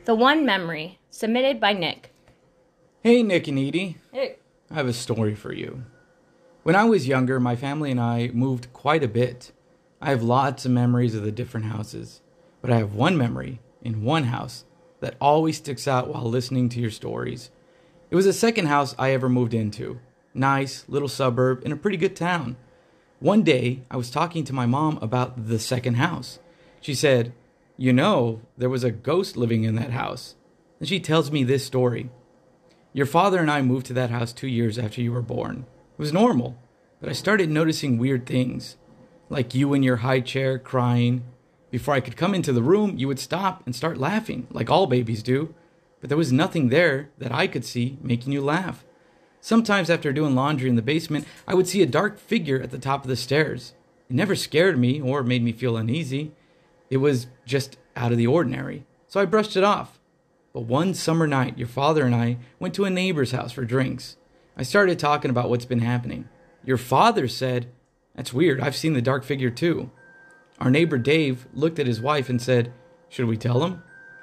The One Memory, submitted by Nick. Hey, Nick and Edie. Hey. I have a story for you. When I was younger, my family and I moved quite a bit. I have lots of memories of the different houses, but I have one memory in one house that always sticks out while listening to your stories. It was the second house I ever moved into. Nice, little suburb in a pretty good town. One day, I was talking to my mom about the second house. She said, "You know, there was a ghost living in that house." And she tells me this story. "Your father and I moved to that house 2 years after you were born. It was normal, but I started noticing weird things, like you in your high chair crying. Before I could come into the room, you would stop and start laughing, like all babies do. But there was nothing there that I could see making you laugh. Sometimes after doing laundry in the basement, I would see a dark figure at the top of the stairs. It never scared me or made me feel uneasy. It was just out of the ordinary, so I brushed it off. But one summer night, your father and I went to a neighbor's house for drinks. I started talking about what's been happening. Your father said, 'That's weird, I've seen the dark figure too.' Our neighbor Dave looked at his wife and said, 'Should we tell him?'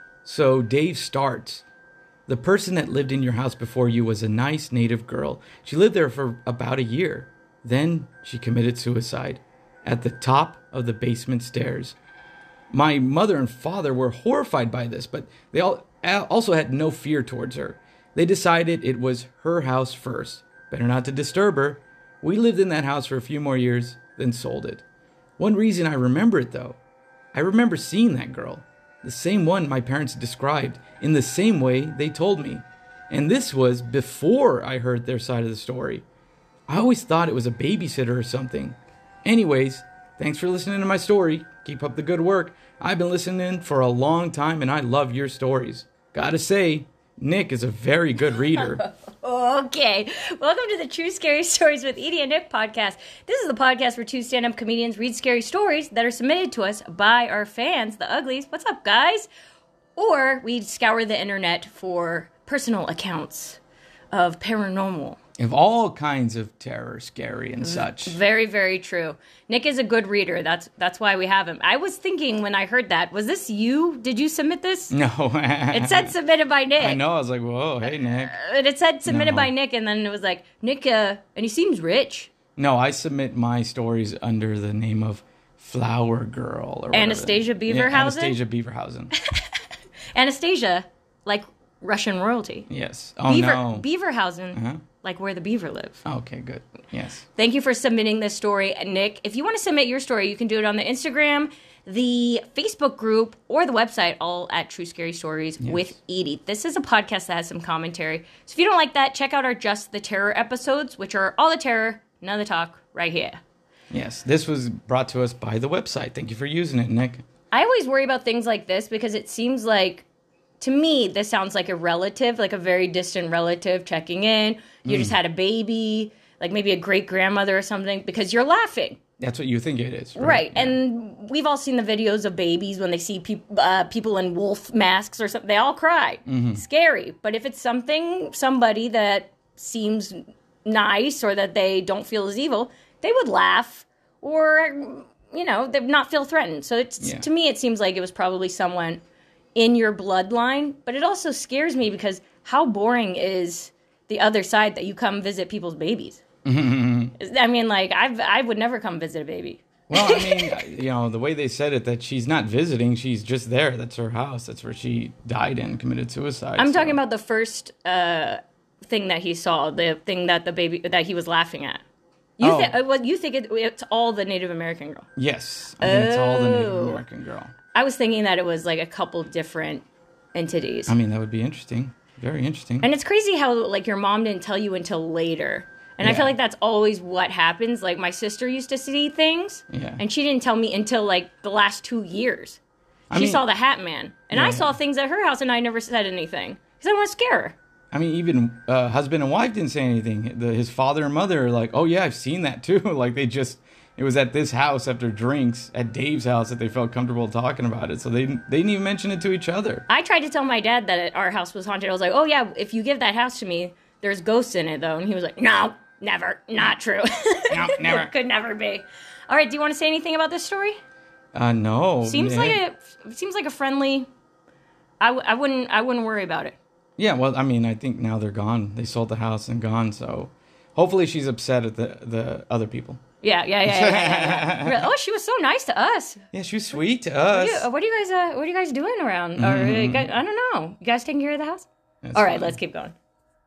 So Dave starts. 'The person that lived in your house before you was a nice native girl. She lived there for about a year. Then she committed suicide at the top of the basement stairs.' My mother and father were horrified by this, but they also had no fear towards her. They decided it was her house first. Better not to disturb her. We lived in that house for a few more years, then sold it. One reason I remember it, though, I remember seeing that girl. The same one my parents described, in the same way they told me. And this was before I heard their side of the story. I always thought it was a babysitter or something. Anyways, thanks for listening to my story. Keep up the good work. I've been listening for a long time, and I love your stories. Gotta say, Nick is a very good reader." Okay. Welcome to the True Scary Stories with Edie and Nick podcast. This is the podcast where two stand-up comedians read scary stories that are submitted to us by our fans, the Uglies. What's up, guys? Or we scour the internet for personal accounts of paranormal. Of all kinds of terror, scary, and such. Very, very true. Nick is a good reader. That's why we have him. I was thinking when I heard that, was this you? Did you submit this? No. It said submitted by Nick. I know. I was like, whoa, hey, Nick. It said submitted by Nick, and then it was like, Nick, and he seems rich. No, I submit my stories under the name of Flower Girl. Or Anastasia Beaverhausen? Yeah, Anastasia Beaverhausen. Anastasia, like Russian royalty. Yes. Oh, no. Beaverhausen, like where the beaver live. Okay, good. Yes. Thank you for submitting this story, Nick. If you want to submit your story, you can do it on the Instagram, the Facebook group, or the website, all at True Scary Stories with Edie. This is a podcast that has some commentary. So if you don't like that, check out our Just the Terror episodes, which are all the terror, none of the talk, right here. Yes, this was brought to us by the website. Thank you for using it, Nick. I always worry about things like this because it seems like, to me, this sounds like a relative, like a very distant relative checking in. You just had a baby, like maybe a great-grandmother or something, because you're laughing. That's what you think it is. Right. Yeah. And we've all seen the videos of babies when they see people in wolf masks or something. They all cry. Scary. But if it's somebody that seems nice or that they don't feel as evil, they would laugh or, they would not feel threatened. So to me, it seems like it was probably someone in your bloodline. But it also scares me because how boring is the other side that you come visit people's babies? I mean, like, I would never come visit a baby. Well, I mean, the way they said it, that she's not visiting, she's just there. That's her house. That's where she died and committed suicide. I'm talking about the first thing that he saw, the thing that that he was laughing at. You think it's all the Native American girl? Yes, I think it's all the Native American girl. I was thinking that it was like a couple different entities. I mean, that would be interesting. Very interesting. And it's crazy how, like, your mom didn't tell you until later. And I feel like that's always what happens. Like, my sister used to see things, and she didn't tell me until, like, the last 2 years. She saw the Hat Man. And I saw things at her house, and I never said anything. Because I want to scare her. I mean, even husband and wife didn't say anything. His father and mother are like, oh, yeah, I've seen that, too. Like, it was at this house after drinks, at Dave's house, that they felt comfortable talking about it. So they didn't even mention it to each other. I tried to tell my dad that our house was haunted. I was like, oh, yeah, if you give that house to me, there's ghosts in it, though. And he was like, no, never, not true. No, never. Could never be. All right, do you want to say anything about this story? No. Seems like a friendly I wouldn't worry about it. Yeah, well, I mean, I think now they're gone. They sold the house and gone, so hopefully she's upset at the other people. Yeah. Oh, she was so nice to us. Yeah, she was sweet to us. What are you guys doing around? Or I don't know. You guys taking care of the house? All right, let's keep going.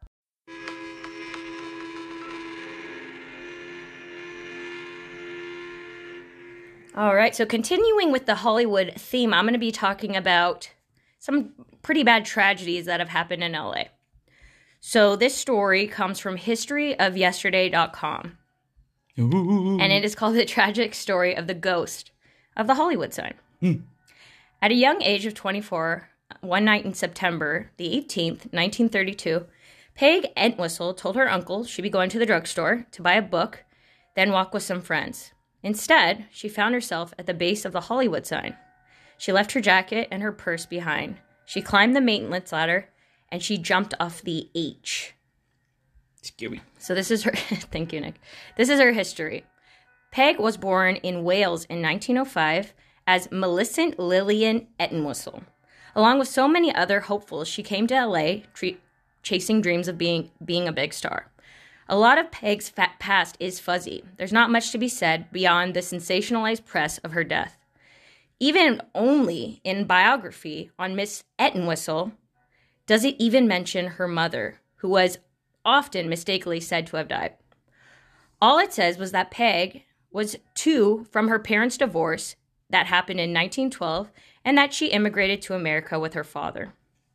All right, so continuing with the Hollywood theme, I'm going to be talking about some pretty bad tragedies that have happened in LA. So this story comes from historyofyesterday.com. Ooh. And it is called The Tragic Story of the Ghost of the Hollywood Sign. At a young age of 24, one night in September the 18th, 1932, Peg Entwistle told her uncle she'd be going to the drugstore to buy a book, then walk with some friends. Instead, she found herself at the base of the Hollywood sign. She left her jacket and her purse behind. She climbed the maintenance ladder, and she jumped off the H. Scary. So this is her... Thank you, Nick. This is her history. Peg was born in Wales in 1905 as Millicent Lillian Entwistle. Along with so many other hopefuls, she came to LA chasing dreams of being a big star. A lot of Peg's past is fuzzy. There's not much to be said beyond the sensationalized press of her death. Even only in biography on Miss Entwistle does it even mention her mother, who was often mistakenly said to have died. All it says was that Peg was 2 from her parents' divorce that happened in 1912 and that she immigrated to America with her father.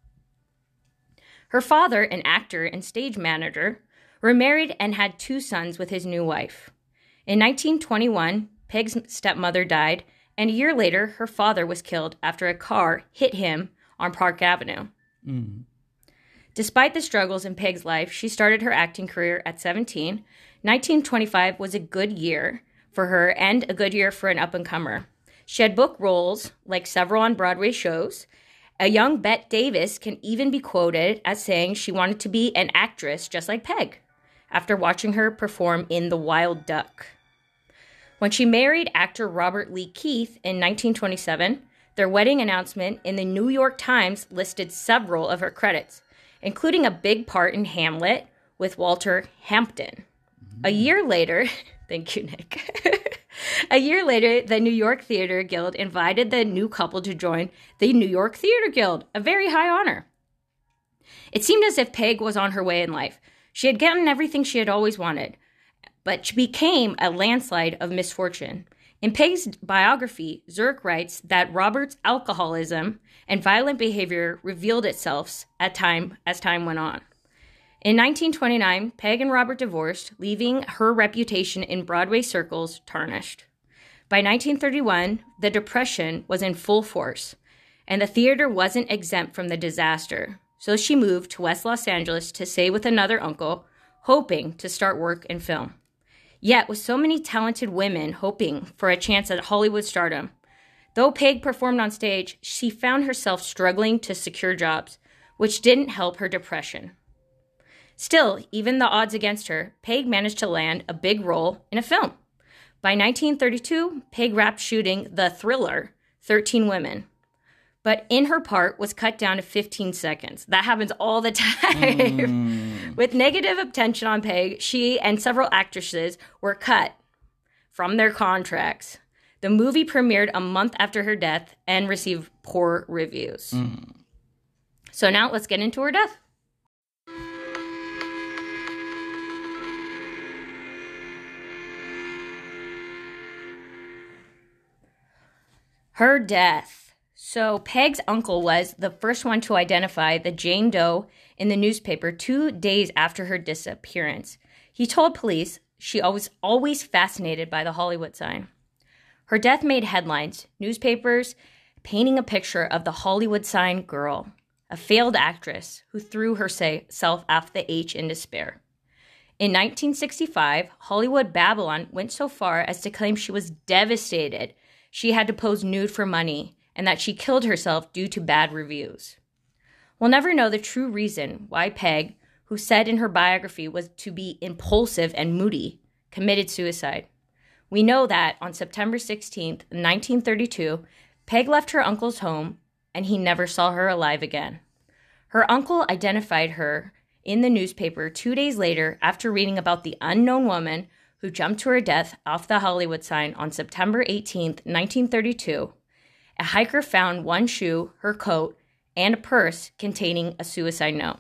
Her father, an actor and stage manager, were married and had 2 sons with his new wife. In 1921, Peg's stepmother died, and a year later, her father was killed after a car hit him on Park Avenue. Despite the struggles in Peg's life, she started her acting career at 17. 1925 was a good year for her and a good year for an up-and-comer. She had booked roles, like several on Broadway shows. A young Bette Davis can even be quoted as saying she wanted to be an actress just like Peg, after watching her perform in The Wild Duck. When she married actor Robert Lee Keith in 1927, their wedding announcement in the New York Times listed several of her credits, including a big part in Hamlet with Walter Hampton. A year later, thank you, Nick. A year later, the New York Theater Guild invited the new couple to join the New York Theater Guild, a very high honor. It seemed as if Peg was on her way in life. She had gotten everything she had always wanted, but she became a landslide of misfortune. In Peg's biography, Zirk writes that Robert's alcoholism and violent behavior revealed itself as time went on. In 1929, Peg and Robert divorced, leaving her reputation in Broadway circles tarnished. By 1931, the Depression was in full force, and the theater wasn't exempt from the disaster. So she moved to West Los Angeles to stay with another uncle, hoping to start work in film. Yet, with so many talented women hoping for a chance at Hollywood stardom, though Peg performed on stage, she found herself struggling to secure jobs, which didn't help her depression. Still, even the odds against her, Peg managed to land a big role in a film. By 1932, Peg wrapped shooting the thriller 13 Women. But in her part was cut down to 15 seconds. That happens all the time. With negative attention on Peg, she and several actresses were cut from their contracts. The movie premiered a month after her death and received poor reviews. So now let's get into her death. Her death. So Peg's uncle was the first one to identify the Jane Doe in the newspaper 2 days after her disappearance. He told police she was always fascinated by the Hollywood sign. Her death made headlines, newspapers painting a picture of the Hollywood sign girl, a failed actress who threw herself off the H in despair. In 1965, Hollywood Babylon went so far as to claim she was devastated she had to pose nude for money, and that she killed herself due to bad reviews. We'll never know the true reason why Peg, who said in her biography was to be impulsive and moody, committed suicide. We know that on September 16th, 1932, Peg left her uncle's home and he never saw her alive again. Her uncle identified her in the newspaper 2 days later after reading about the unknown woman who jumped to her death off the Hollywood sign on September 18th, 1932. A hiker found one shoe, her coat, and a purse containing a suicide note.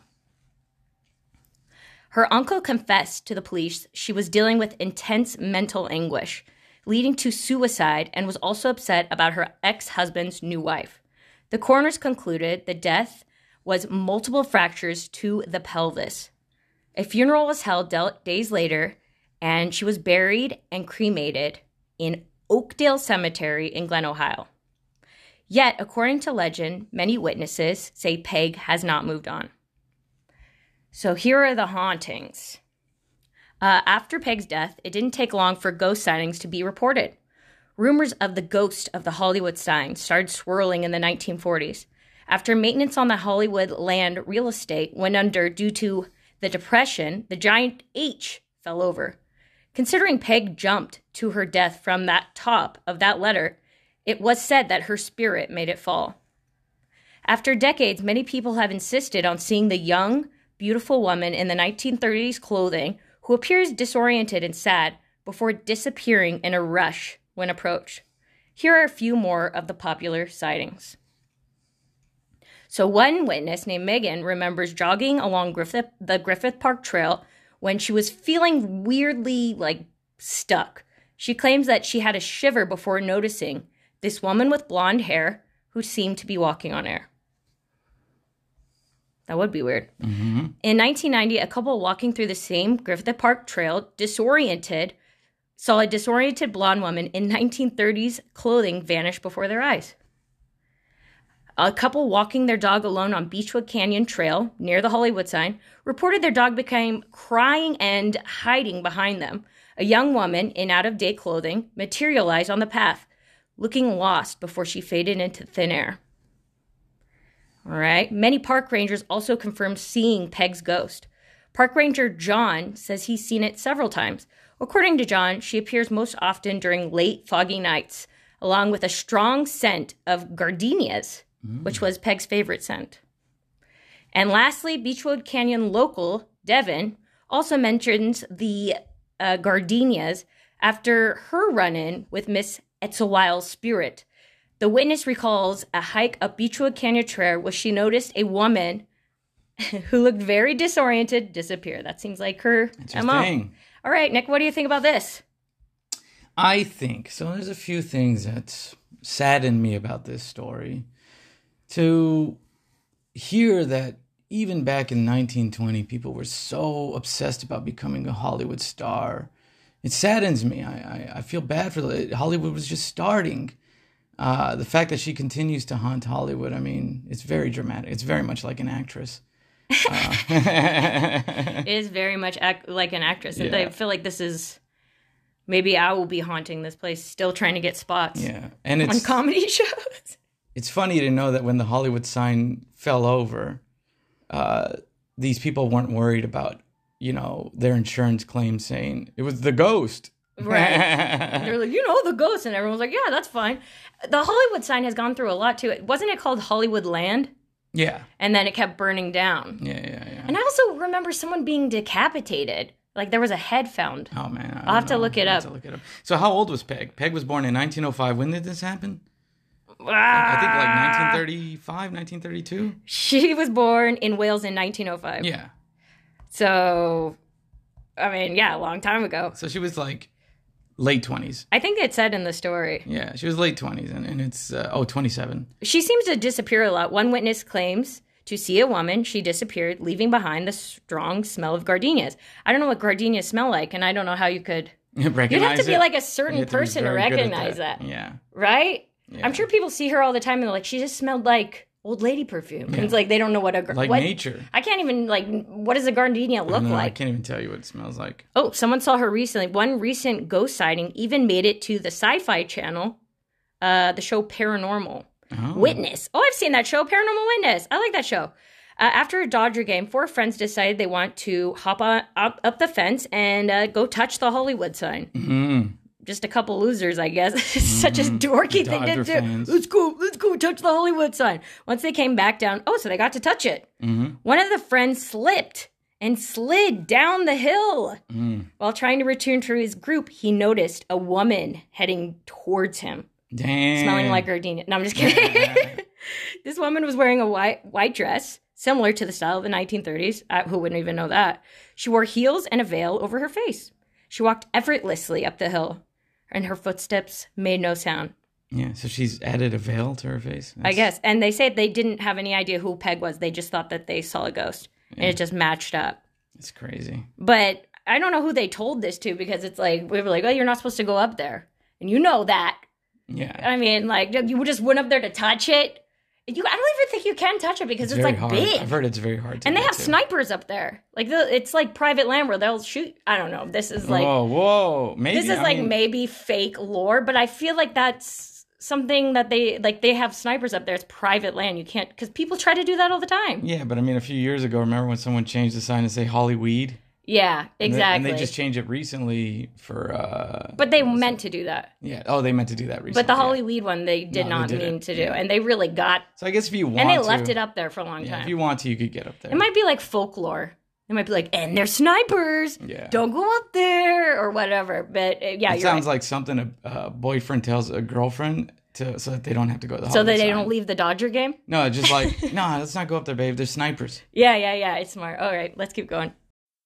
Her uncle confessed to the police she was dealing with intense mental anguish, leading to suicide, and was also upset about her ex-husband's new wife. The coroners concluded the death was multiple fractures to the pelvis. A funeral was held days later, and she was buried and cremated in Oakdale Cemetery in Glen, Ohio. Yet, according to legend, many witnesses say Peg has not moved on. So here are the hauntings. After Peg's death, it didn't take long for ghost sightings to be reported. Rumors of the ghost of the Hollywood sign started swirling in the 1940s. After maintenance on the Hollywood land real estate went under due to the Depression, the giant H fell over. Considering Peg jumped to her death from that top of that letter, it was said that her spirit made it fall. After decades, many people have insisted on seeing the young, beautiful woman in the 1930s clothing who appears disoriented and sad before disappearing in a rush when approached. Here are a few more of the popular sightings. So one witness named Megan remembers jogging along the Griffith Park Trail when she was feeling weirdly, stuck. She claims that she had a shiver before noticing this woman with blonde hair who seemed to be walking on air. That would be weird. Mm-hmm. In 1990, a couple walking through the same Griffith Park Trail saw a disoriented blonde woman in 1930s clothing vanish before their eyes. A couple walking their dog alone on Beechwood Canyon Trail near the Hollywood sign reported their dog became crying and hiding behind them. A young woman in out-of-date clothing materialized on the path, looking lost before she faded into thin air. All right. Many park rangers also confirmed seeing Peg's ghost. Park ranger John says he's seen it several times. According to John, she appears most often during late, foggy nights, along with a strong scent of gardenias, which was Peg's favorite scent. And lastly, Beechwood Canyon local Devin also mentions the gardenias after her run-in with Miss Etzelweil's spirit. The witness recalls a hike up Beechwood Canyon Trail where she noticed a woman who looked very disoriented disappear. That seems like her MO. All right, Nick, what do you think about this? I think, so there's a few things that sadden me about this story. To hear that even back in 1920, people were so obsessed about becoming a Hollywood star. It saddens me. I feel bad for Hollywood was just starting. The fact that she continues to haunt Hollywood, I mean, it's very dramatic. It's very much like an actress. It is very much like an actress. And I feel like this is, maybe I will be haunting this place, still trying to get spots and it's, on comedy shows. It's funny to know that when the Hollywood sign fell over, these people weren't worried about, their insurance claim saying it was the ghost. Right. They're like, the ghost. And everyone's like, yeah, that's fine. The Hollywood sign has gone through a lot, too. Wasn't it called Hollywood Land? Yeah. And then it kept burning down. Yeah. And I also remember someone being decapitated. Like, there was a head found. Oh, man. I'll have to look it up. So how old was Peg? Peg was born in 1905. When did this happen? I think like 1935, 1932. She was born in Wales in 1905. Yeah. So, I mean, a long time ago. So she was like late 20s. I think it said in the story. Yeah, she was late 20s, and it's, 27. She seems to disappear a lot. One witness claims to see a woman. She disappeared, leaving behind the strong smell of gardenias. I don't know what gardenias smell like, and I don't know how you could recognize You'd have to be it. like a certain person to recognize that. Yeah. Right? Yeah. I'm sure people see her all the time and they're like, she just smelled like old lady perfume. Yeah. And it's like, they don't know what nature. I can't even, what does a gardenia look like? I can't even tell you what it smells like. Oh, someone saw her recently. One recent ghost sighting even made it to the Sci-Fi Channel, the show Paranormal Witness. Oh, I've seen that show, Paranormal Witness. I like that show. After a Dodger game, 4 friends decided they want to hop up the fence and go touch the Hollywood sign. Mm-hmm. just a couple losers, I guess. It's such a dorky thing to do. Fans. Let's go touch the Hollywood sign. Once they came back down, so they got to touch it. One of the friends slipped and slid down the hill. While trying to return to his group, he noticed a woman heading towards him. Damn. Smelling like gardenia. No, I'm just kidding. This woman was wearing a white dress, similar to the style of the 1930s. Who wouldn't even know that? She wore heels and a veil over her face. She walked effortlessly up the hill, and her footsteps made no sound. Yeah, so she's added a veil to her face? I guess. And they say they didn't have any idea who Peg was. They just thought that they saw a ghost, and it just matched up. It's crazy. But I don't know who they told this to, because it's like, we were like, you're not supposed to go up there. And you know that. Yeah. I mean, like, you just went up there to touch it. I don't even think you can touch it because it's like hard. big. I've heard it's very hard to And they get have to. snipers up there. Like, it's like private land where they'll shoot. I don't know. This is like... Whoa. Maybe. This is maybe fake lore, but I feel like that's something that they have snipers up there. It's private land. You can't... Because people try to do that all the time. Yeah, but I mean, a few years ago, remember when someone changed the sign to say Hollyweed? Yeah, exactly. And they just changed it recently for... But they meant to do that. Yeah. Oh, they meant to do that recently. But the Hollyweed one, they did not mean to do. Yeah. And they really got... So I guess if you want to... And they left it up there for a long time. If you want to, you could get up there. It might be like folklore. It might be like, and they're snipers. Yeah. Don't go up there or whatever. But yeah, it sounds like something a boyfriend tells a girlfriend so that they don't have to go to the So that Hollywood they sign. don't leave the Dodger game? No, just like, no, let's not go up there, babe. There's snipers. Yeah. It's smart. All right, let's keep going.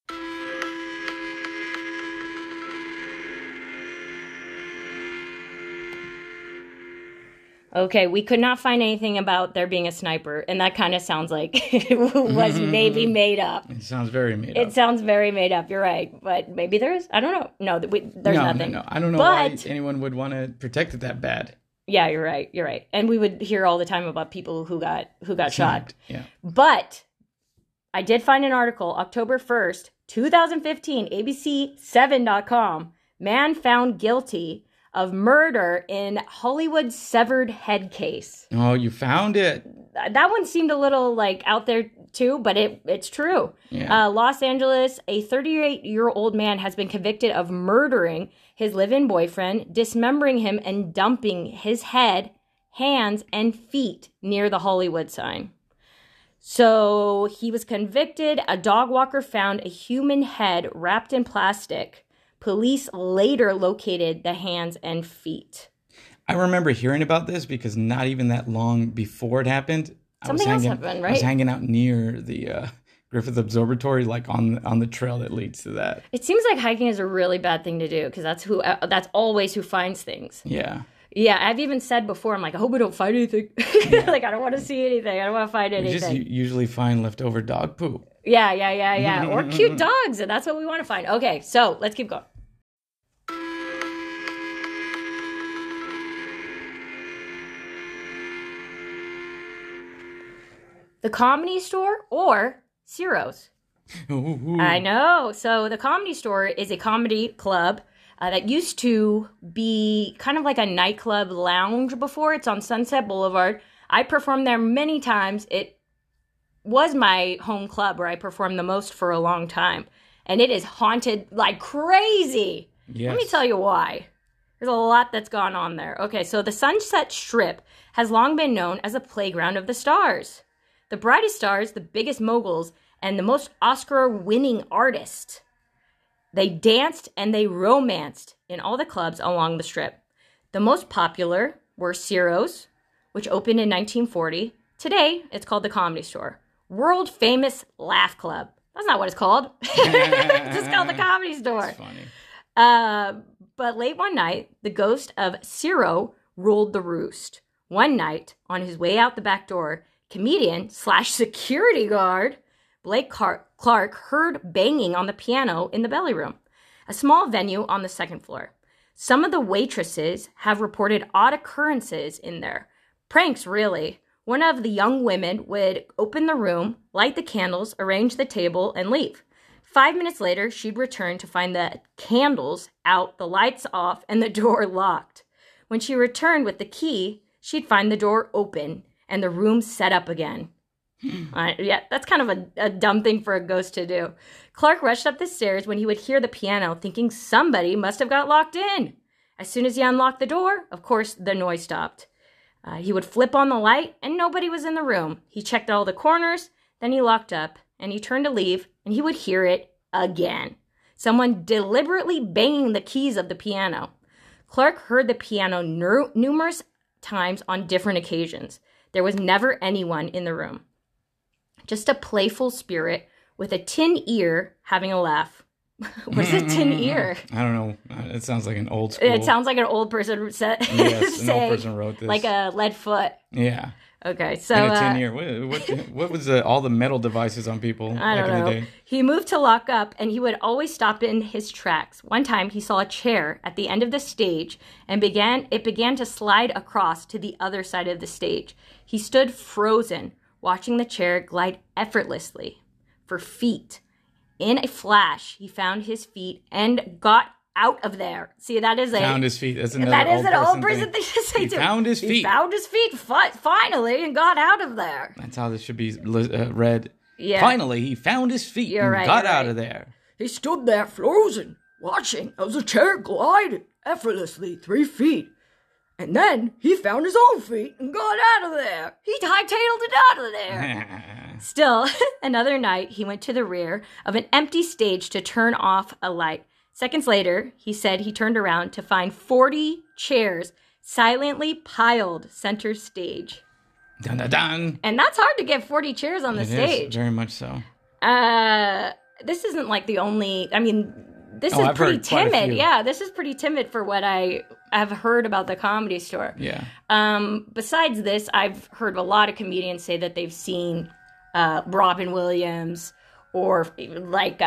Okay, we could not find anything about there being a sniper, and that kind of sounds like it was maybe made up. It sounds very made up. It sounds very made up, you're right. But maybe there is. I don't know. No, there's nothing. No. I don't know why anyone would want to protect it that bad. Yeah, you're right. And we would hear all the time about people who got shot. Yeah. But I did find an article, October 1st, 2015, ABC7.com. Man found guilty of murder in Hollywood severed head case. Oh, you found it. That one seemed a little like out there too, but it's true. Yeah. Los Angeles, a 38-year-old man has been convicted of murdering his live-in boyfriend, dismembering him, and dumping his head, hands, and feet near the Hollywood sign. So he was convicted. A dog walker found a human head wrapped in plastic. Police later located the hands and feet. I remember hearing about this because not even that long before it happened, Something else happened, right? I was hanging out near the Griffith Observatory, like on the trail that leads to that. It seems like hiking is a really bad thing to do because that's always who finds things. Yeah. Yeah, I've even said before, I'm like, I hope we don't find anything. Like, I don't want to see anything. I don't want to find anything. You just usually find leftover dog poop. Yeah. Or cute dogs, and that's what we want to find. Okay, so let's keep going. The Comedy Store or Ciro's. Ooh. I know. So the Comedy Store is a comedy club that used to be kind of like a nightclub lounge before. It's on Sunset Boulevard. I performed there many times. It was my home club where I performed the most for a long time. And it is haunted like crazy. Yes. Let me tell you why. There's a lot that's gone on there. Okay, so the Sunset Strip has long been known as a playground of the stars. The brightest stars, the biggest moguls, and the most Oscar-winning artists. They danced and they romanced in all the clubs along the strip. The most popular were Ciro's, which opened in 1940. Today, it's called the Comedy Store. World famous Laugh Club. That's not what it's called. It's just called the Comedy Store. That's funny. But late one night, the ghost of Ciro ruled the roost. One night, on his way out the back door, comedian/security guard Blake Clark heard banging on the piano in the belly room, a small venue on the second floor. Some of the waitresses have reported odd occurrences in there. Pranks, really. One of the young women would open the room, light the candles, arrange the table, and leave. 5 minutes later, she'd return to find the candles out, the lights off, and the door locked. When she returned with the key, she'd find the door open and the room set up again. Yeah, that's kind of a dumb thing for a ghost to do. Clark rushed up the stairs when he would hear the piano, thinking somebody must have got locked in. As soon as he unlocked the door, of course, the noise stopped. He would flip on the light, and nobody was in the room. He checked all the corners, then he locked up, and he turned to leave, and he would hear it again. Someone deliberately banging the keys of the piano. Clark heard the piano numerous times on different occasions. There was never anyone in the room. Just a playful spirit with a tin ear having a laugh. What is a tin ear? I don't know. It sounds like an old school. It sounds like an old person said. Yes, an old person wrote this. Like a lead foot. Yeah. Okay, so and a tin ear. What was all the metal devices on people back in the day? He moved to lock up, and he would always stop in his tracks. One time, he saw a chair at the end of the stage, and it began to slide across to the other side of the stage. He stood frozen, watching the chair glide effortlessly for feet. In a flash, he found his feet and got out of there. See, that is found his feet. That's another that is an old thing person thing to say. He found his feet. He found his feet finally and got out of there. That's how this should be read. Yeah. Finally, he found his feet and got out of there. He stood there frozen, watching as the chair glided effortlessly 3 feet. And then he found his own feet and got out of there. He hightailed it out of there. Still, another night, he went to the rear of an empty stage to turn off a light. Seconds later, he said he turned around to find 40 chairs silently piled center stage. Dun, dun, dun. And that's hard to get 40 chairs on the stage. Is, very much so. This isn't like the only... I mean, this is I've pretty heard quite a timid. few. Yeah, this is pretty timid for what I have heard about the Comedy Store. Yeah. Besides this, I've heard a lot of comedians say that they've seen Robin Williams or like...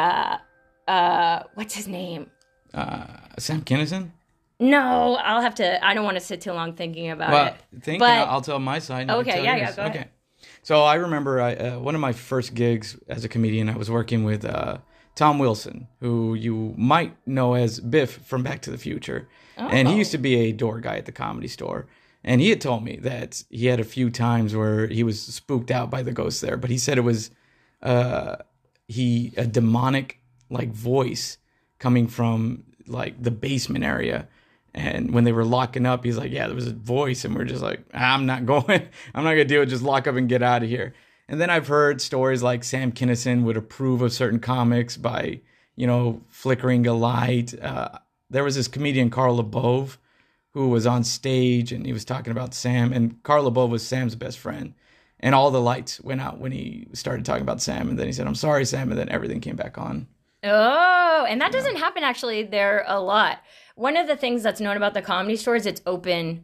what's his name? Sam Kinison? No, I'll have to. I don't want to sit too long thinking about it. But I'll tell my side. Okay, yeah, go ahead. So I remember one of my first gigs as a comedian, I was working with Tom Wilson, who you might know as Biff from Back to the Future. Oh. And he used to be a door guy at the Comedy Store. And he had told me that he had a few times where he was spooked out by the ghosts there. But he said it was a demonic like voice coming from like the basement area. And when they were locking up, he's like, yeah, there was a voice. And we're just like, I'm not going to do it. Just lock up and get out of here. And then I've heard stories like Sam Kinison would approve of certain comics by, flickering a light. There was this comedian, Carl LeBove, who was on stage and he was talking about Sam. And Carl LeBove was Sam's best friend. And all the lights went out when he started talking about Sam. And then he said, I'm sorry, Sam. And then everything came back on. Oh, and that doesn't happen actually there a lot. One of the things that's known about the Comedy Store is it's open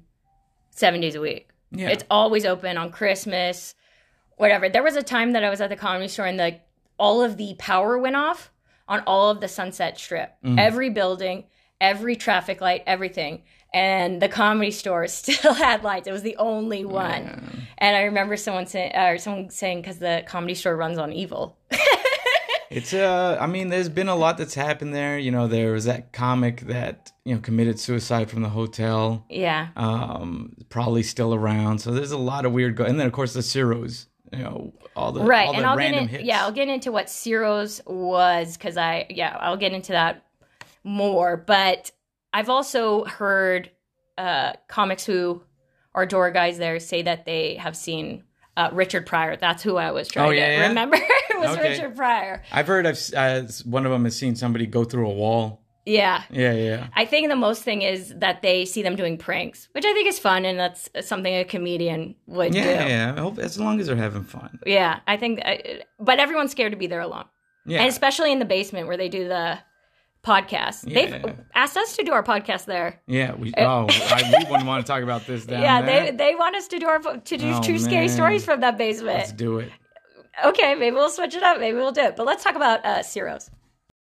7 days a week. Yeah. It's always open on Christmas, whatever. There was a time that I was at the Comedy Store and all of the power went off on all of the Sunset Strip. Mm. Every building, every traffic light, everything. And the Comedy Store still had lights. It was the only one. Yeah. And I remember someone saying, because the Comedy Store runs on evil. It's there's been a lot that's happened there. There was that comic that, committed suicide from the hotel. Yeah. Probably still around. So there's a lot of weird and then of course the Ciro's, all the random hits. Yeah, I'll get into what Ciro's was because I'll get into that more. But I've also heard comics who are door guys there say that they have seen Richard Pryor. That's who I was trying to remember. It was Richard Pryor. I've heard one of them has seen somebody go through a wall. Yeah. Yeah. I think the most thing is that they see them doing pranks, which I think is fun, and that's something a comedian would do. Yeah. I hope as long as they're having fun. Yeah, I think, but everyone's scared to be there alone. Yeah. And especially in the basement where they do the podcast. Yeah. They've asked us to do our podcast there. Yeah. We wouldn't want to talk about this down there. Yeah, they want us to do true scary stories from that basement. Let's do it. Okay, maybe we'll switch it up. Maybe we'll do it. But let's talk about Ciro's.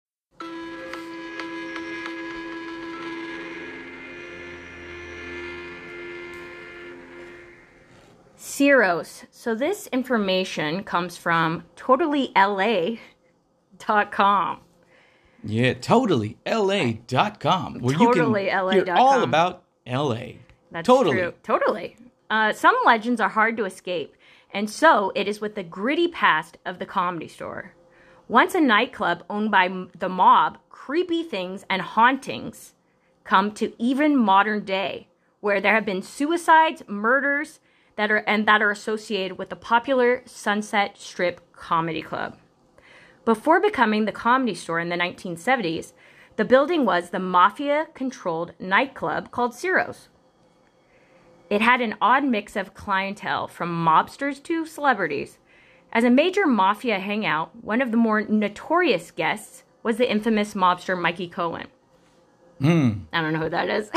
Ciro's. So this information comes from TotallyLA.com. Yeah, TotallyLA.com. Where you can hear all about LA. That's true. Totally. Some legends are hard to escape. And so it is with the gritty past of the Comedy Store. Once a nightclub owned by the mob, creepy things and hauntings come to even modern day, where there have been suicides, murders that are associated with the popular Sunset Strip Comedy Club. Before becoming the Comedy Store in the 1970s, the building was the mafia-controlled nightclub called Ciro's. It had an odd mix of clientele, from mobsters to celebrities. As a major mafia hangout, one of the more notorious guests was the infamous mobster Mikey Cohen. I don't know who that is.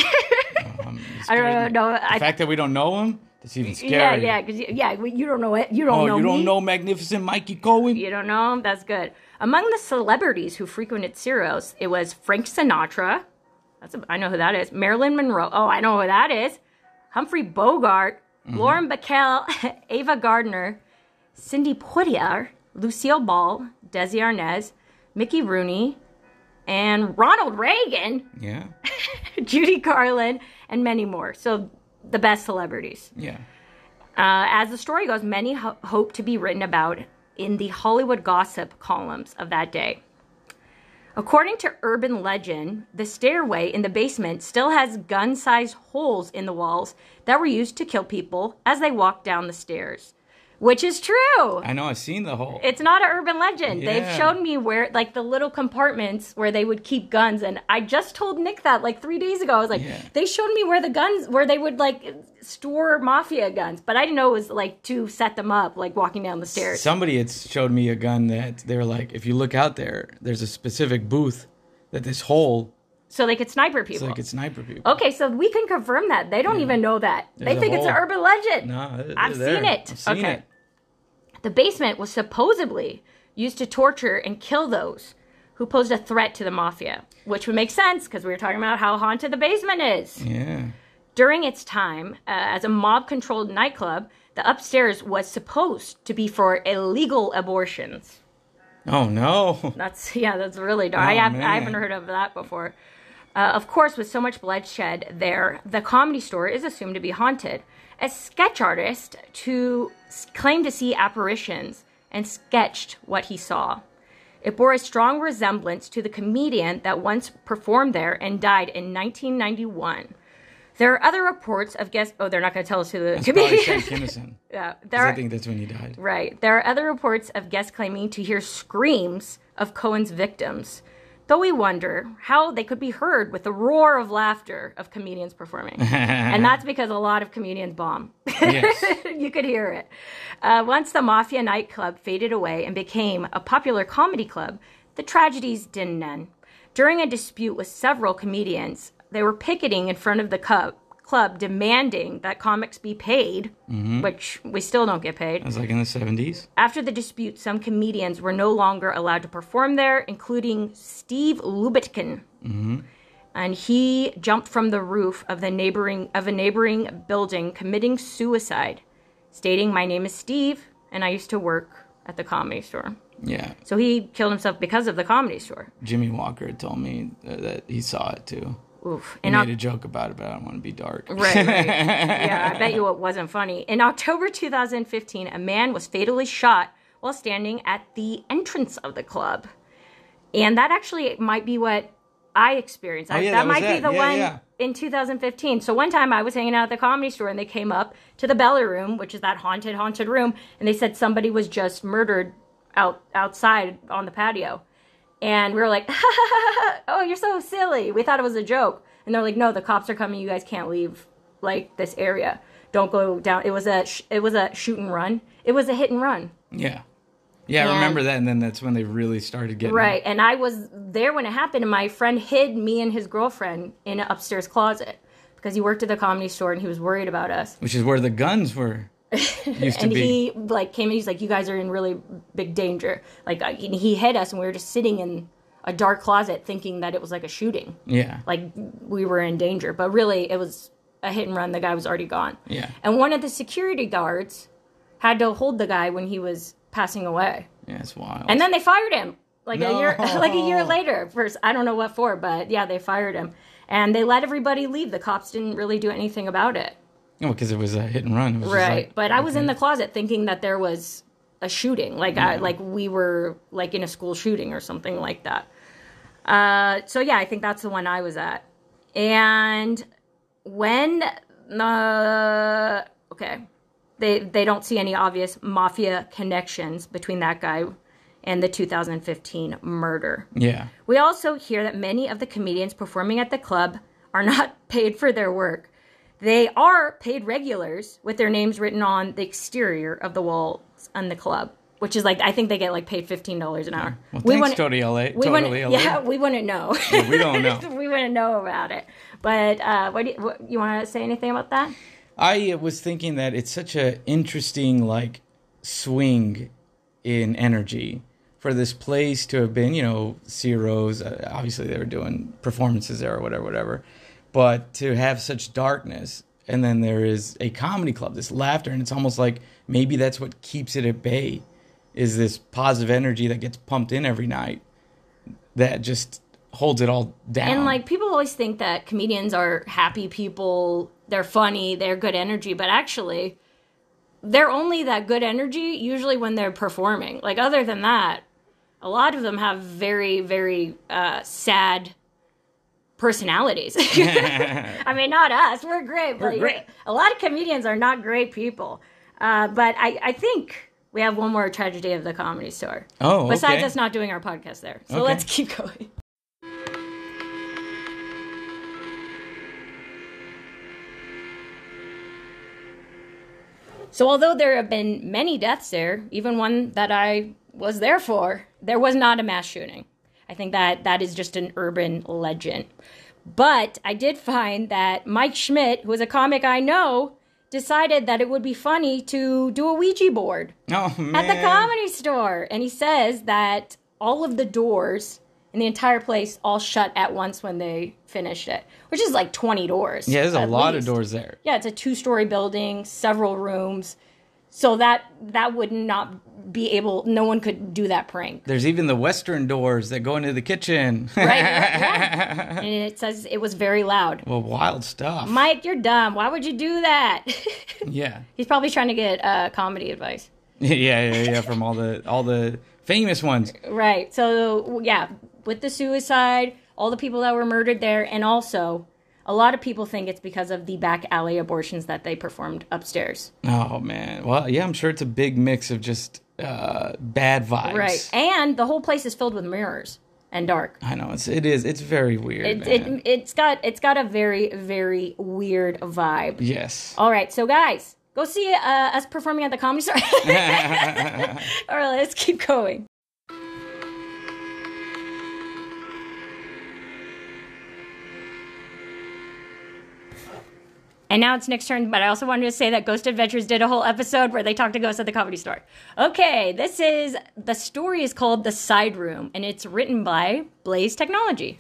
I don't know. The fact that we don't know him, that's even scary. You don't know it. You don't know you don't me. know Magnificent Mikey Cohen? You don't know him? That's good. Among the celebrities who frequented Ciro's, it was Frank Sinatra. I know who that is. Marilyn Monroe. Oh, I know who that is. Humphrey Bogart. Lauren Bacall. Ava Gardner. Cindy Poitier. Lucille Ball. Desi Arnaz. Mickey Rooney. And Ronald Reagan. Yeah. Judy Garland. And many more. So the best celebrities. Yeah. As the story goes, many hope to be written about in the Hollywood gossip columns of that day. According to urban legend, the stairway in the basement still has gun-sized holes in the walls that were used to kill people as they walked down the stairs. Which is true. I know, I've seen the hole. It's not an urban legend. Yeah. They've shown me where, like, the little compartments where they would keep guns. And I just told Nick that, like, 3 days ago. I was like, They showed me where they would, like, store mafia guns. But I didn't know it was, like, to set them up, like, walking down the stairs. Somebody had showed me a gun that they were like, if you look out there, there's a specific booth that this hole... So they could sniper people. So they could sniper people. Okay, so we can confirm that. They don't even know that. There's they think it's an urban legend. No, I've seen it. I've seen it. The basement was supposedly used to torture and kill those who posed a threat to the mafia, which would make sense because we were talking about how haunted the basement is. Yeah. During its time as a mob-controlled nightclub, the upstairs was supposed to be for illegal abortions. Oh, no. That's really dark. Oh, I man. haven't heard of that before. Of course, with so much bloodshed there, the Comedy Store is assumed to be haunted. A sketch artist claimed to see apparitions and sketched what he saw. It bore a strong resemblance to the comedian that once performed there and died in 1991. There are other reports of guests... Oh, they're not going to tell us who the comedian Probably Sam Kinison. Yeah, I think that's when he died. Right. There are other reports of guests claiming to hear screams of Cohen's victims, though we wonder how they could be heard with the roar of laughter of comedians performing. And that's because a lot of comedians bomb. Yes. You could hear it. Once the Mafia nightclub faded away and became a popular comedy club, the tragedies didn't end. During a dispute with several comedians, they were picketing in front of the club demanding that comics be paid, which we still don't get paid. That was like in the 70s. After the dispute, some comedians were no longer allowed to perform there, including Steve Lubitkin. And he jumped from the roof of a neighboring building, committing suicide, stating, "My name is Steve, and I used to work at the Comedy Store." Yeah. So he killed himself because of the Comedy Store. Jimmy Walker told me that he saw it too. Oof. He made a joke about it, but I don't want to be dark. Right. Yeah, I bet you it wasn't funny. In October 2015, a man was fatally shot while standing at the entrance of the club. And that actually might be what I experienced. That might be the one in 2015. So one time I was hanging out at the Comedy Store and they came up to the Belly Room, which is that haunted room, and they said somebody was just murdered outside on the patio. And we were like, "Oh, you're so silly. We thought it was a joke." And they're like, "No, the cops are coming. You guys can't leave, like, this area. Don't go down." It was a shoot and run. It was a hit and run. Yeah. Yeah, I remember that, and then that's when they really started getting... Right, and I was there when it happened, and my friend hid me and his girlfriend in an upstairs closet because he worked at the Comedy Store, and he was worried about us. Which is where the guns were used to be. And he, like, came in, he's like, "You guys are in really big danger." Like, he hid us, and we were just sitting in a dark closet thinking that it was like a shooting. Yeah. Like, we were in danger, but really, it was a hit and run. The guy was already gone. Yeah. And one of the security guards had to hold the guy when he was passing away. Yeah, it's wild. And then they fired him a year later. First, I don't know what for, but yeah, they fired him. And they let everybody leave. The cops didn't really do anything about it. Oh, because it was a hit and run. It was Right. But I was in the closet thinking that there was a shooting. Like, we were like in a school shooting or something like that. So yeah, I think that's the one I was at. And when they don't see any obvious mafia connections between that guy and the 2015 murder. Yeah. We also hear that many of the comedians performing at the club are not paid for their work. They are paid regulars with their names written on the exterior of the walls on the club, which is like, I think they get like paid $15 an hour. Well, thanks, Totally LA. Yeah, we wouldn't know. Yeah, we don't know. We wouldn't know about it. But you want to say anything about that? I was thinking that it's such an interesting, like, swing in energy for this place to have been, Ciro's. Obviously, they were doing performances there or whatever. But to have such darkness, and then there is a comedy club, this laughter, and it's almost like maybe that's what keeps it at bay, is this positive energy that gets pumped in every night that just holds it all down. And, like, people always think that comedians are happy people, they're funny, they're good energy, but actually, they're only that good energy usually when they're performing. Like, other than that, a lot of them have very, very sad personalities. I mean, not us. We're great. But a lot of comedians are not great people. But I think we have one more tragedy of the Comedy Store. Oh, okay. Besides us not doing our podcast there. So let's keep going. So although there have been many deaths there, even one that I was there for, there was not a mass shooting. I think that is just an urban legend. But I did find that Mike Schmidt, who is a comic I know, decided that it would be funny to do a Ouija board at the Comedy Store. And he says that all of the doors in the entire place all shut at once when they finished it, which is like 20 doors. Yeah, there's a lot of doors there. Yeah, it's a 2-story building, several rooms. So that would not be able, no one could do that prank. There's even the western doors that go into the kitchen. Right. Yeah. And it says it was very loud. Well, wild stuff. Mike, you're dumb. Why would you do that? Yeah. He's probably trying to get comedy advice. Yeah, from all the famous ones. Right. So, yeah, with the suicide, all the people that were murdered there, and also a lot of people think it's because of the back alley abortions that they performed upstairs. Oh, man. Well, yeah, I'm sure it's a big mix of just bad vibes. Right. And the whole place is filled with mirrors and dark. I know. It is. It's very weird, man. It's got a very, very weird vibe. Yes. All right. So, guys, go see us performing at the Comedy Store. All right, let's keep going. And now it's Nick's turn, but I also wanted to say that Ghost Adventures did a whole episode where they talked to ghosts at the Comedy Store. Okay, the story is called The Side Room, and it's written by Blaze Technology.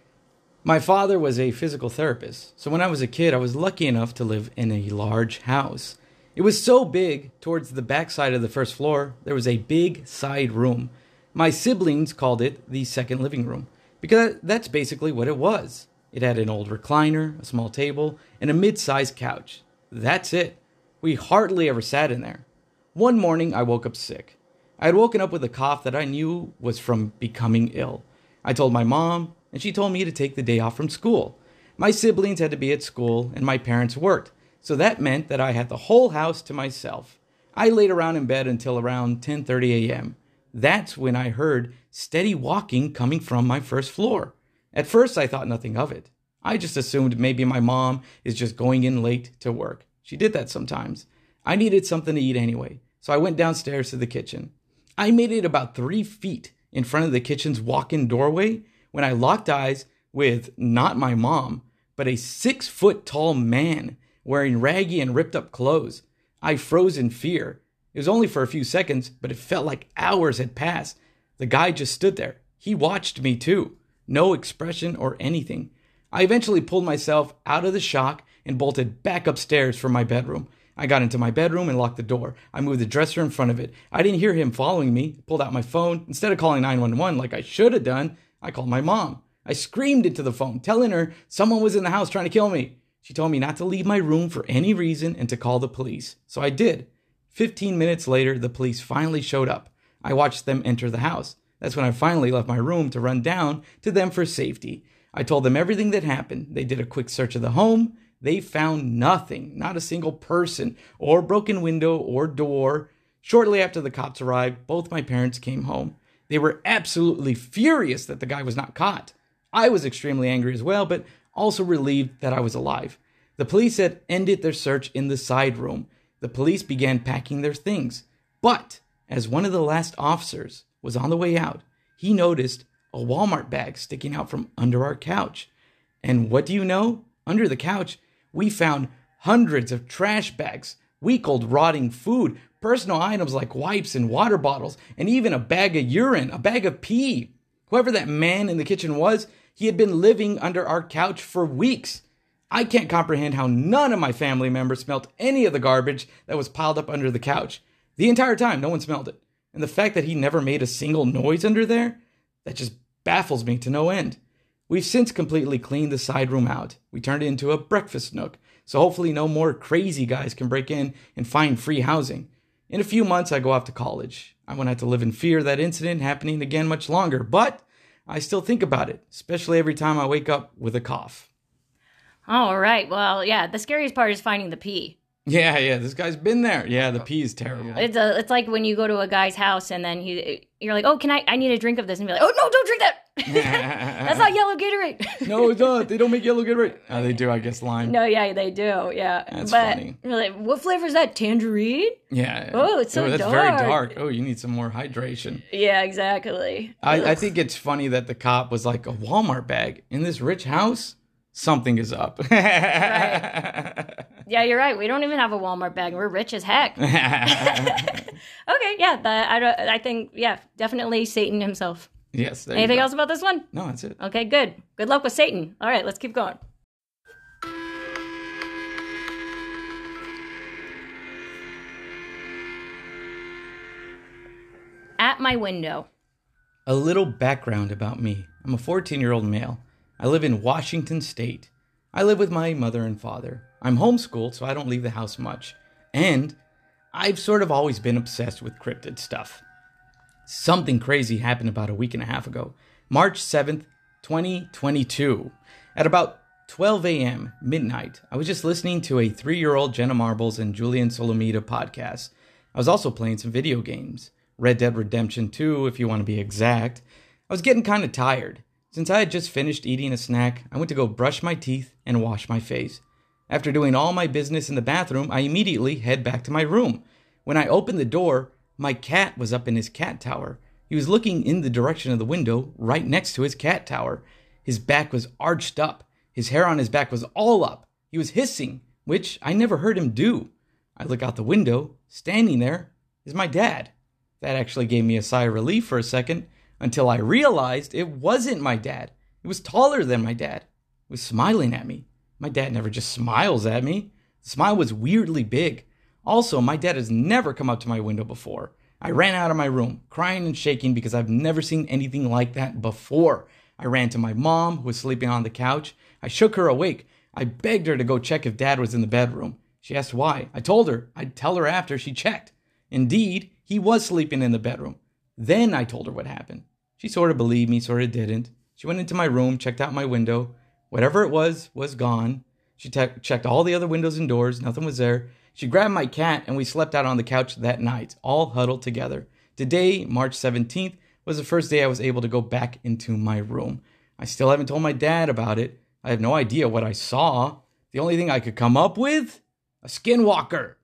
My father was a physical therapist, so when I was a kid, I was lucky enough to live in a large house. It was so big, towards the backside of the first floor, there was a big side room. My siblings called it the second living room, because that's basically what it was. It had an old recliner, a small table, and a mid-sized couch. That's it. We hardly ever sat in there. One morning, I woke up sick. I had woken up with a cough that I knew was from becoming ill. I told my mom, and she told me to take the day off from school. My siblings had to be at school, and my parents worked, so that meant that I had the whole house to myself. I laid around in bed until around 10:30 a.m. That's when I heard steady walking coming from my first floor. At first, I thought nothing of it. I just assumed maybe my mom is just going in late to work. She did that sometimes. I needed something to eat anyway, so I went downstairs to the kitchen. I made it about 3 feet in front of the kitchen's walk-in doorway when I locked eyes with not my mom, but a 6-foot-tall man wearing raggy and ripped-up clothes. I froze in fear. It was only for a few seconds, but it felt like hours had passed. The guy just stood there. He watched me too. No expression or anything. I eventually pulled myself out of the shock and bolted back upstairs from my bedroom. I got into my bedroom and locked the door. I moved the dresser in front of it. I didn't hear him following me. Pulled out my phone. Instead of calling 911 like I should have done, I called my mom. I screamed into the phone, telling her someone was in the house trying to kill me. She told me not to leave my room for any reason and to call the police. So I did. 15 minutes later, the police finally showed up. I watched them enter the house. That's when I finally left my room to run down to them for safety. I told them everything that happened. They did a quick search of the home. They found nothing, not a single person or broken window or door. Shortly after the cops arrived, both my parents came home. They were absolutely furious that the guy was not caught. I was extremely angry as well, but also relieved that I was alive. The police had ended their search in the side room. The police began packing their things. But as one of the last officers was on the way out, he noticed a Walmart bag sticking out from under our couch. And what do you know? Under the couch, we found hundreds of trash bags, week-old rotting food, personal items like wipes and water bottles, and even a bag of urine, a bag of pee. Whoever that man in the kitchen was, he had been living under our couch for weeks. I can't comprehend how none of my family members smelled any of the garbage that was piled up under the couch. The entire time, no one smelled it. And the fact that he never made a single noise under there, that just baffles me to no end. We've since completely cleaned the side room out. We turned it into a breakfast nook, so hopefully no more crazy guys can break in and find free housing. In a few months, I go off to college. I won't have to live in fear of that incident happening again much longer, but I still think about it, especially every time I wake up with a cough. All right. Well, yeah, the scariest part is finding the pee. Yeah, this guy's been there. Yeah, the pee is terrible. It's like when you go to a guy's house and then you're like, oh, I need a drink of this. And you're like, oh, no, don't drink that. That's not yellow Gatorade. No, it's not. They don't make yellow Gatorade. Oh, they do, I guess, lime. No, yeah, they do. Yeah. That's funny. You're like, what flavor is that? Tangerine? Yeah. Oh, it's so that's dark. Very dark. Oh, you need some more hydration. Yeah, exactly. I think it's funny that the cop was like, a Walmart bag in this rich house? Something is up. Right. Yeah, you're right. We don't even have a Walmart bag. We're rich as heck. Okay, yeah. I think, yeah, definitely Satan himself. Yes. Anything else about this one? No, that's it. Okay, good. Good luck with Satan. All right, let's keep going. At my window. A little background about me. I'm a 14-year-old male. I live in Washington State. I live with my mother and father. I'm homeschooled, so I don't leave the house much. And I've sort of always been obsessed with cryptid stuff. Something crazy happened about a week and a half ago, March 7th, 2022. At about 12 a.m., midnight, I was just listening to a 3-year-old Jenna Marbles and Julian Solomita podcast. I was also playing some video games. Red Dead Redemption 2, if you want to be exact. I was getting kind of tired. Since I had just finished eating a snack, I went to go brush my teeth and wash my face. After doing all my business in the bathroom, I immediately head back to my room. When I opened the door, my cat was up in his cat tower. He was looking in the direction of the window right next to his cat tower. His back was arched up. His hair on his back was all up. He was hissing, which I never heard him do. I look out the window. Standing there is my dad. That actually gave me a sigh of relief for a second, until I realized it wasn't my dad. It was taller than my dad. It was smiling at me. My dad never just smiles at me. The smile was weirdly big. Also, my dad has never come up to my window before. I ran out of my room, crying and shaking because I've never seen anything like that before. I ran to my mom, who was sleeping on the couch. I shook her awake. I begged her to go check if Dad was in the bedroom. She asked why. I told her I'd tell her after she checked. Indeed, he was sleeping in the bedroom. Then I told her what happened. She sort of believed me, sort of didn't. She went into my room, checked out my window. Whatever it was gone. She checked all the other windows and doors. Nothing was there. She grabbed my cat, and we slept out on the couch that night, all huddled together. Today, March 17th, was the first day I was able to go back into my room. I still haven't told my dad about it. I have no idea what I saw. The only thing I could come up with? A skinwalker.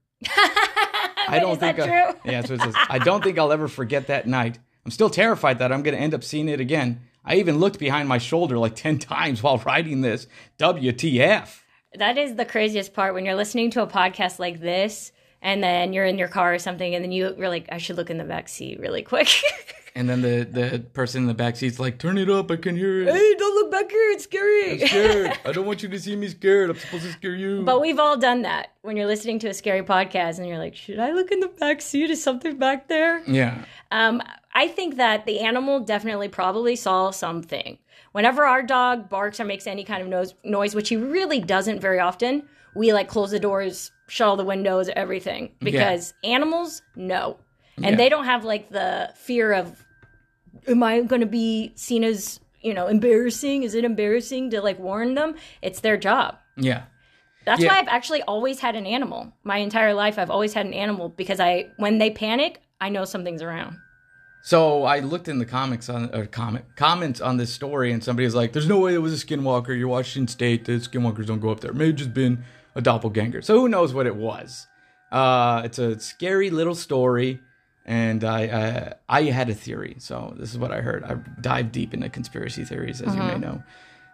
I don't think true? Yeah, so it says, I don't think I'll ever forget that night. I'm still terrified that I'm going to end up seeing it again. I even looked behind my shoulder like 10 times while writing this. WTF. That is the craziest part when you're listening to a podcast like this and then you're in your car or something and then you're like, I should look in the back seat really quick. And then the person in the back seat's like, turn it up, I can hear it. Hey, don't look back here, it's scary. I'm scared. I don't want you to see me scared. I'm supposed to scare you. But we've all done that when you're listening to a scary podcast and you're like, should I look in the back seat? Is something back there? Yeah. I think that the animal definitely probably saw something. Whenever our dog barks or makes any kind of noise, which he really doesn't very often, we like close the doors, shut all the windows, everything. Because animals know. And they don't have like the fear of, am I going to be seen as, embarrassing? Is it embarrassing to like warn them? It's their job. Yeah. That's why I've actually always had an animal. My entire life, I've always had an animal because when they panic, I know something's around. So I looked in the comments on this story, and somebody was like, "There's no way it was a skinwalker. You're Washington State. The skinwalkers don't go up there. It may have just been a doppelganger." So who knows what it was? It's a scary little story, and I had a theory. So this is what I heard. I dived deep into conspiracy theories, as you may know.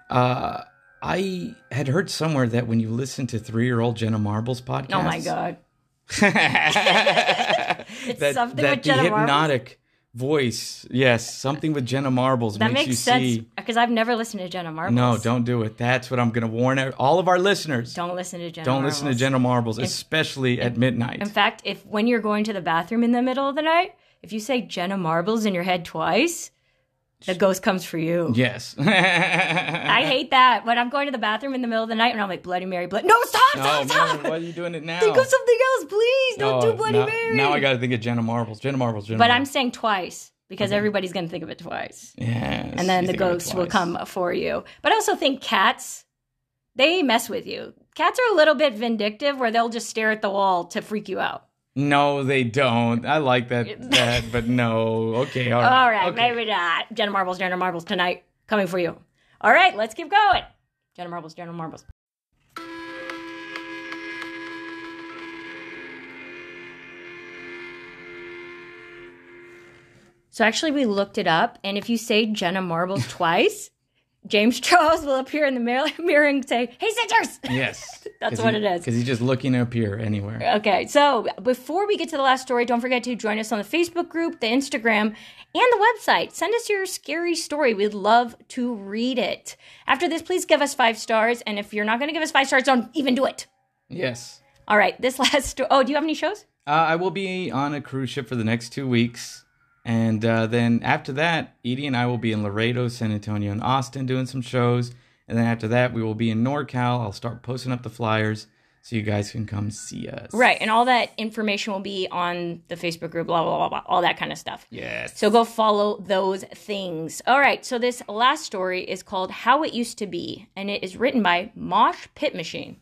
I had heard somewhere that when you listen to 3-year-old Jenna Marbles podcast, oh my god, it's something with Jenna hypnotic voice, yes, something with Jenna Marbles that makes you sense, see. Because I've never listened to Jenna Marbles. No, don't do it. That's what I'm going to warn all of our listeners. Don't listen to Jenna. Don't listen to Jenna Marbles, especially at midnight. In fact, when you're going to the bathroom in the middle of the night, if you say Jenna Marbles in your head twice, the ghost comes for you. Yes. I hate that. When I'm going to the bathroom in the middle of the night and I'm like, Bloody Mary, No, stop. Man, why are you doing it now? Think of something else, please. Don't do Bloody Mary. Now I got to think of Jenna Marbles. But I'm saying twice because everybody's going to think of it twice. Yes. And then the ghost will come for you. But I also think cats, they mess with you. Cats are a little bit vindictive where they'll just stare at the wall to freak you out. No, they don't. I like that, but no. Okay, all right. All right, okay. Maybe not. Jenna Marbles tonight, coming for you. All right, let's keep going. Jenna Marbles. So actually, we looked it up, and if you say Jenna Marbles twice, James Charles will appear in the mirror and say, "Hey, sisters!" Yes. That's what it is. Because he's just looking to appear anywhere. Okay, so before we get to the last story, don't forget to join us on the Facebook group, the Instagram, and the website. Send us your scary story. We'd love to read it. After this, please give us 5 stars, and if you're not going to give us 5 stars, don't even do it. Yes. All right, this last story. Oh, do you have any shows? I will be on a cruise ship for the next 2 weeks. And then after that, Edie and I will be in Laredo, San Antonio, and Austin doing some shows. And then after that, we will be in NorCal. I'll start posting up the flyers so you guys can come see us. Right, and all that information will be on the Facebook group, blah, blah, blah, blah, all that kind of stuff. Yes. So go follow those things. All right, so this last story is called How It Used to Be, and it is written by Mosh Pit Machine.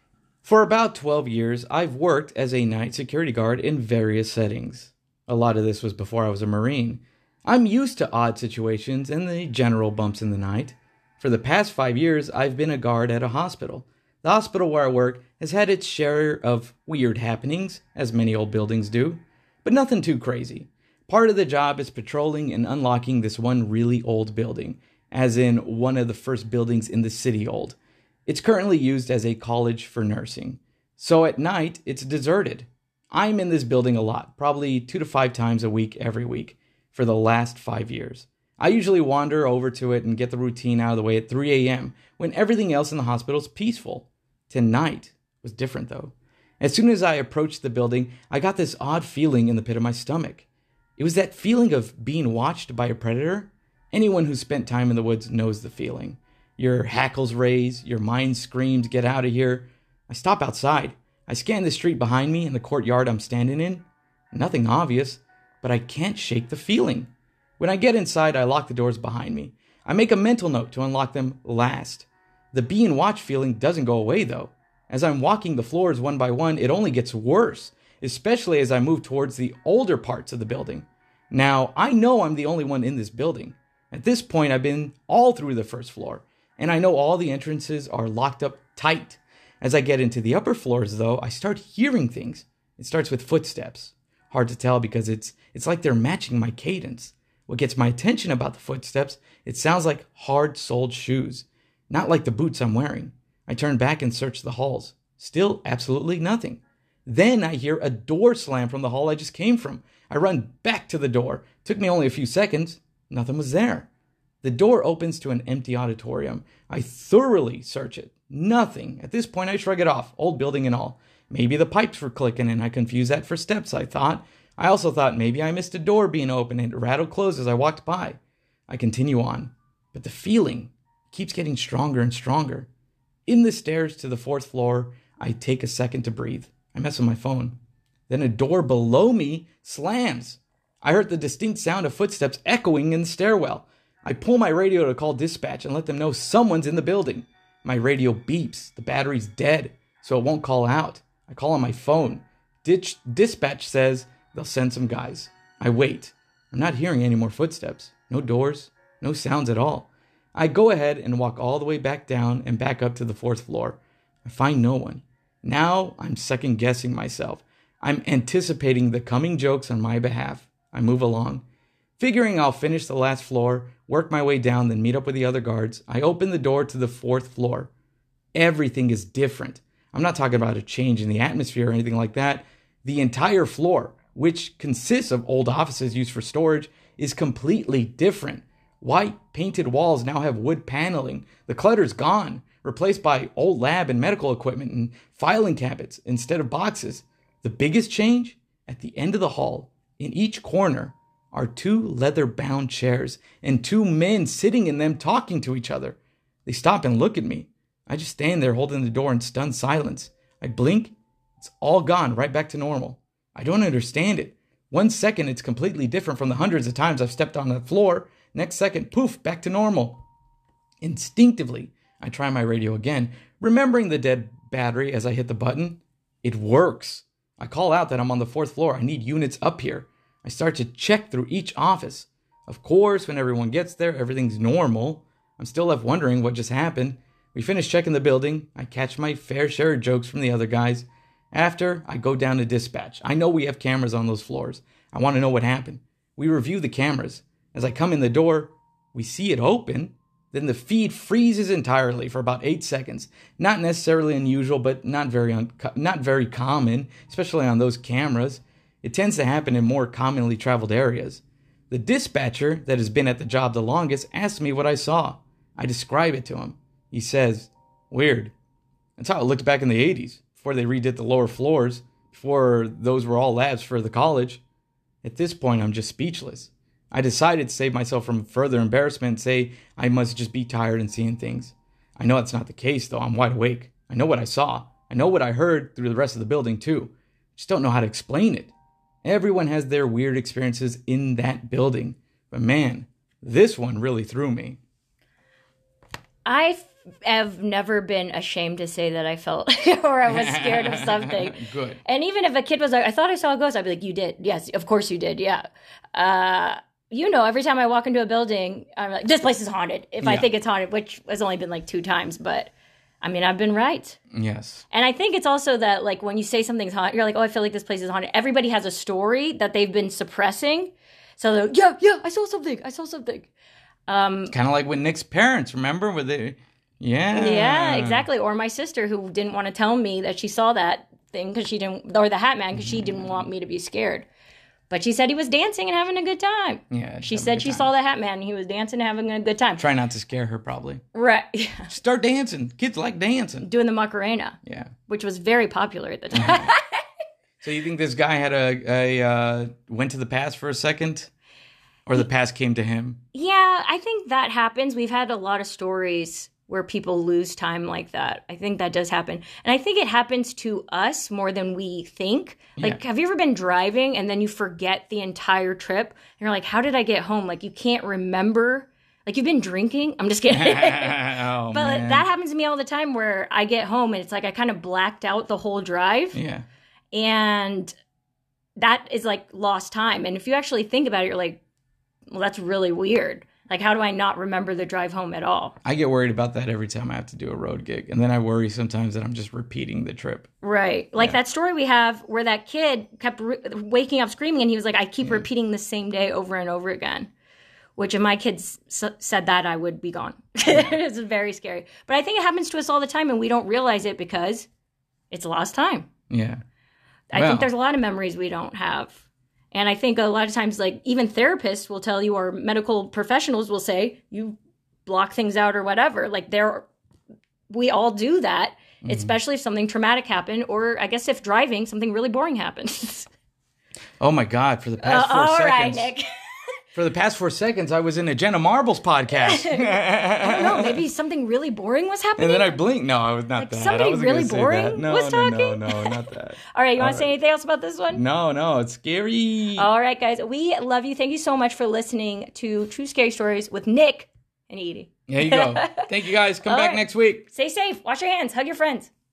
For about 12 years, I've worked as a night security guard in various settings. A lot of this was before I was a Marine. I'm used to odd situations and the general bumps in the night. For the past 5 years, I've been a guard at a hospital. The hospital where I work has had its share of weird happenings, as many old buildings do, but nothing too crazy. Part of the job is patrolling and unlocking this one really old building, as in one of the first buildings in the city old. It's currently used as a college for nursing. So at night, it's deserted. I'm in this building a lot, probably 2 to 5 times a week every week, for the last 5 years. I usually wander over to it and get the routine out of the way at 3 a.m. when everything else in the hospital is peaceful. Tonight was different, though. As soon as I approached the building, I got this odd feeling in the pit of my stomach. It was that feeling of being watched by a predator. Anyone who's spent time in the woods knows the feeling. Your hackles raise, your mind screams, "Get out of here." I stop outside. I scan the street behind me and the courtyard I'm standing in. Nothing obvious, but I can't shake the feeling. When I get inside, I lock the doors behind me. I make a mental note to unlock them last. The being watched feeling doesn't go away, though. As I'm walking the floors one by one, it only gets worse, especially as I move towards the older parts of the building. Now, I know I'm the only one in this building. At this point, I've been all through the first floor, and I know all the entrances are locked up tight. As I get into the upper floors, though, I start hearing things. It starts with footsteps. Hard to tell because it's like they're matching my cadence. What gets my attention about the footsteps, it sounds like hard-soled shoes, not like the boots I'm wearing. I turn back and search the halls. Still absolutely nothing. Then I hear a door slam from the hall I just came from. I run back to the door. Took me only a few seconds. Nothing was there. The door opens to an empty auditorium. I thoroughly search it. Nothing. At this point, I shrug it off, old building and all. Maybe the pipes were clicking and I confused that for steps, I thought. I also thought maybe I missed a door being open and it rattled closed as I walked by. I continue on, but the feeling keeps getting stronger and stronger. In the stairs to the 4th floor, I take a second to breathe. I mess with my phone. Then a door below me slams. I heard the distinct sound of footsteps echoing in the stairwell. I pull my radio to call dispatch and let them know someone's in the building. My radio beeps. The battery's dead, so it won't call out. I call on my phone. Dispatch says they'll send some guys. I wait. I'm not hearing any more footsteps. No doors. No sounds at all. I go ahead and walk all the way back down and back up to the 4th floor. I find no one. Now I'm second guessing myself. I'm anticipating the coming jokes on my behalf. I move along. Figuring I'll finish the last floor, work my way down, then meet up with the other guards, I open the door to the 4th floor. Everything is different. I'm not talking about a change in the atmosphere or anything like that. The entire floor, which consists of old offices used for storage, is completely different. White painted walls now have wood paneling. The clutter's gone, replaced by old lab and medical equipment and filing cabinets instead of boxes. The biggest change? At the end of the hall, in each corner, are 2 leather-bound chairs and 2 men sitting in them talking to each other. They stop and look at me. I just stand there holding the door in stunned silence. I blink. It's all gone, right back to normal. I don't understand it. 1 second, it's completely different from the hundreds of times I've stepped on that floor. Next second, poof, back to normal. Instinctively, I try my radio again, remembering the dead battery as I hit the button. It works. I call out that I'm on the 4th floor. I need units up here. I start to check through each office. Of course, when everyone gets there, everything's normal. I'm still left wondering what just happened. We finish checking the building. I catch my fair share of jokes from the other guys. After, I go down to dispatch. I know we have cameras on those floors. I want to know what happened. We review the cameras. As I come in the door, we see it open. Then the feed freezes entirely for about 8 seconds. Not necessarily unusual, but not very common, especially on those cameras. It tends to happen in more commonly traveled areas. The dispatcher that has been at the job the longest asks me what I saw. I describe it to him. He says, "Weird. That's how it looked back in the 80s, before they redid the lower floors, before those were all labs for the college." At this point, I'm just speechless. I decided to save myself from further embarrassment and say I must just be tired and seeing things. I know that's not the case, though. I'm wide awake. I know what I saw. I know what I heard through the rest of the building, too. I just don't know how to explain it. Everyone has their weird experiences in that building. But man, this one really threw me. I have never been ashamed to say that I felt or I was scared of something. Good. And even if a kid was like, "I thought I saw a ghost," I'd be like, "You did? Yes, of course you did. Yeah." Every time I walk into a building, I'm like, "This place is haunted." If I think it's haunted, which has only been like 2 times, but I mean, I've been right. Yes. And I think it's also that, like, when you say something's haunted, you're like, "Oh, I feel like this place is haunted." Everybody has a story that they've been suppressing. So they're like, yeah, I saw something. Kind of like with Nick's parents, remember? Where they, Yeah, exactly. Or my sister, who didn't want to tell me that she saw that thing because she didn't, or the Hat Man, because she didn't want me to be scared. But she said he was dancing and having a good time. Yeah. She said she saw the Hat Man and he was dancing and having a good time. Try not to scare her, probably. Right. Start dancing. Kids like dancing. Doing the Macarena. Yeah. Which was very popular at the time. So you think this guy had went to the past for a second? Or the past came to him? Yeah, I think that happens. We've had a lot of stories where people lose time like that. I think that does happen. And I think it happens to us more than we think. Like, have you ever been driving and then you forget the entire trip? And you're like, how did I get home? Like, you can't remember. Like, you've been drinking. I'm just kidding. But man. That happens to me all the time where I get home and it's like I kind of blacked out the whole drive. Yeah. And that is like lost time. And if you actually think about it, you're like, well, that's really weird. Like, how do I not remember the drive home at all? I get worried about that every time I have to do a road gig. And then I worry sometimes that I'm just repeating the trip. Right. Like that story we have where that kid kept waking up screaming and he was like, I keep repeating the same day over and over again. Which if my kids said that, I would be gone. It's very scary. But I think it happens to us all the time and we don't realize it because it's lost time. Yeah. I think there's a lot of memories we don't have. And I think a lot of times, like, even therapists will tell you, or medical professionals will say, you block things out or whatever. Like, we all do that, especially if something traumatic happened, or I guess if driving, something really boring happens. Oh, my God. For the past 4 seconds. All right, Nick. For the past 4 seconds, I was in a Jenna Marbles podcast. I don't know. Maybe something really boring was happening. And then I blinked. No, I was not that. Somebody really boring was talking? No, not that. All right, you want to say anything else about this one? No, it's scary. All right, guys. We love you. Thank you so much for listening to True Scary Stories with Nick and Edie. There you go. Thank you, guys. Come back next week. Stay safe. Wash your hands. Hug your friends.